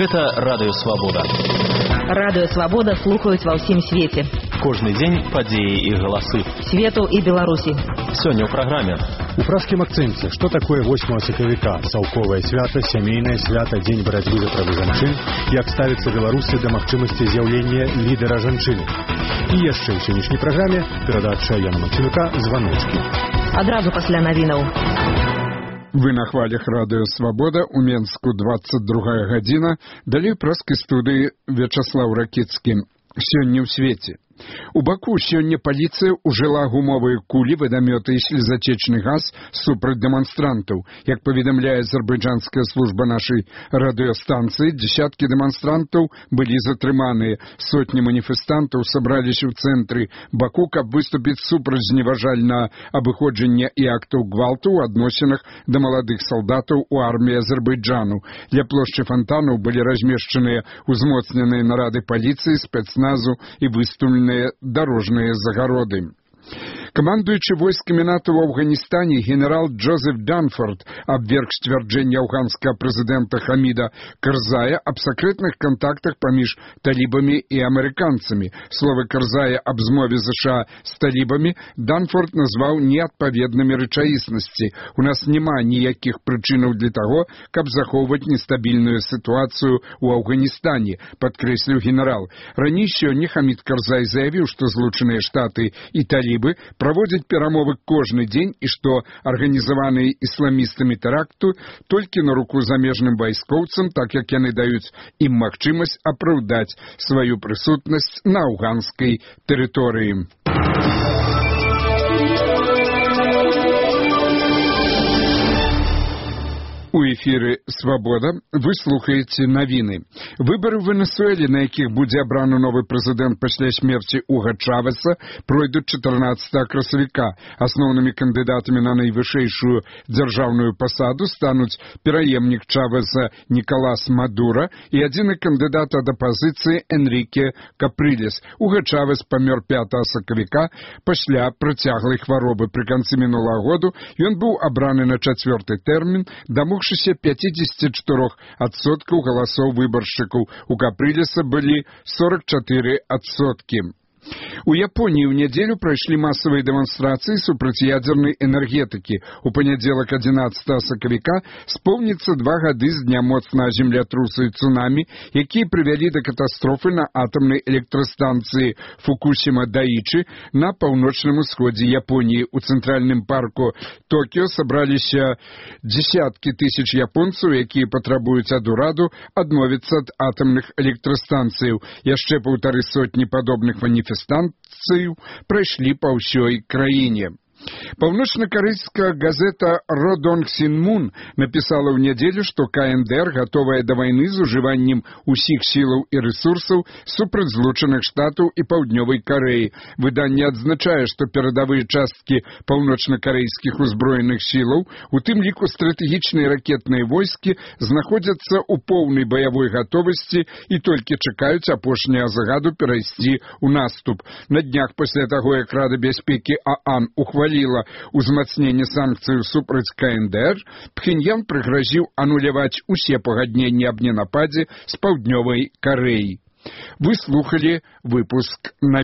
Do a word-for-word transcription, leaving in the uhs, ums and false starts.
Гэта Радыё Свабода. Радыё Свабода слухаюць ва ўсім свеце. Кожны дзень падзеі і галасы. Свету і Беларусі. Сёння ў праграме. У пражскім акцэнце, што такое восьмага сакавіка, цалковае свята, сямейнае свята, дзень барацьбы за правы жанчын, як ставяцца беларусы да магчымасці з'яўлення лідара жанчыны. І яшчэ ў сённяшняй праграме перадача Яна Максімюка «Званочкі». Адразу пасля навінаў. Вы на хвалях Радыё Свабода, у Менску двадцать другая гадзіна, далей пражскай студыі Вячаслаў Ракіцкі. Сёння ў свеце. У Баку сёння паліцыя ўжыла гумовыя кулі, вадамёты і слезатечны газ супраць дэманстрантаў. Як паведамляе азербайджанская служба нашай радыёстанцыі, дзесяткі дэманстрантаў былі затрыманыя. Сотні маніфестантаў сабраліся ў цэнтры Баку, каб выступіць супраць зневажальнага абыходжання і актаў гвалту ў адносінах да маладых салдатаў у арміі Азербайджану. Ля плошчы фантанаў былі размешчаныя узмоцненыя нарады паліцыі, спецназу і выстаўленыя дорожные загороды. Камандуючы войскамі НАТО ў Афганістане генерал Джозеф Данфорд абверг сцвярджэнне афганскага прэзідэнта Хаміда Карзая аб сакрэтных кантактах паміж талібамі і амерыканцамі. Словы Карзая аб змове ЗША з талібамі Данфорд назваў неадпаведнымі рэчаіснасці. У нас няма ніякіх прычынаў для таго, каб захоўваць нестабільную сітуацыю ў Афганістане, падкрэсліў генерал. Раней сёння Хамід Карзай заявіў, што Злучаныя Штаты і талібы праводзяць перамовы кожны дзень і што арганізаваныя ісламістамі тэракту толькі на руку замежным вайскоўцам, так як яны даюць ім магчымасць апраўдаць сваю прысутнасць на афганскай тэрыторыі. У эфіры «Свабода» вы слухаеце навіны. Выбары в Венесуэле, на якіх будзе абраны новы прэзідэнт пасля смерці Уга Чавеса, пройдуць чатырнаццатага красавіка. Асноўнымі кандыдатамі на найвышэйшую дзяржаўную пасаду стануць пераемнік Чавеса Николас Мадура і адзіны кандыдат ад апазіцыі Энрике Каприлес. Уга Чавес памёр пятага сакавіка пасля працяглай хваробы. Пры канцы мінулага году ён быў абраны на чацвёрты тэрмін, дамогшыся пятьдесят четыре процента галасоў выбаршчыкаў. У Каприлеса былі сорок четыре процента. У Японіі ў нядзелю прайшлі масавыя дэманстрацыі супраць ядзернай энергетыкі. У панядзелак адзінаццатага сакавіка споўніцца два гады з дня моцнага землятрусу і цунамі, якія прывялі да катастрофы на атамнай электрастанцыі Фукусіма-Даічы на паўночным усходзе Японіі. У цэнтральным парку Токіо сабраліся дзесяткі тысяч японцаў, якія патрабуюць ад ураду адмовіцца ад атамных электрастанцыяў. Яшчэ паўтары сотні падобных маніфестацый станцыю прайшлі па ўсёй краіне. Паўночна-карэйская газета «Родонг Синмун» напісала ў нядзелю, што КНДР гатовая да вайны з ужываннем усіх сілаў і рэсурсаў супраць Злучаных Штатаў і Паўднёвай Карэі. Выданне адзначае, што перадавыя часткі паўночна-карэйскіх узброеных сілаў, у тым ліку стратэгічныя ракетныя войскі, знаходзяцца ў поўнай баявой гатовасці і толькі чакаюць апошняга загаду перайсці ў наступ. На днях пасля таго, як Рада бяспекі ААН ухваліла узмацнение санкцый супраць КНДР, Пхеньян прыгрозіў ануляваць усе пагадненні аб ненападзе з Паўднёвай Карэі. Вы слухали выпуск на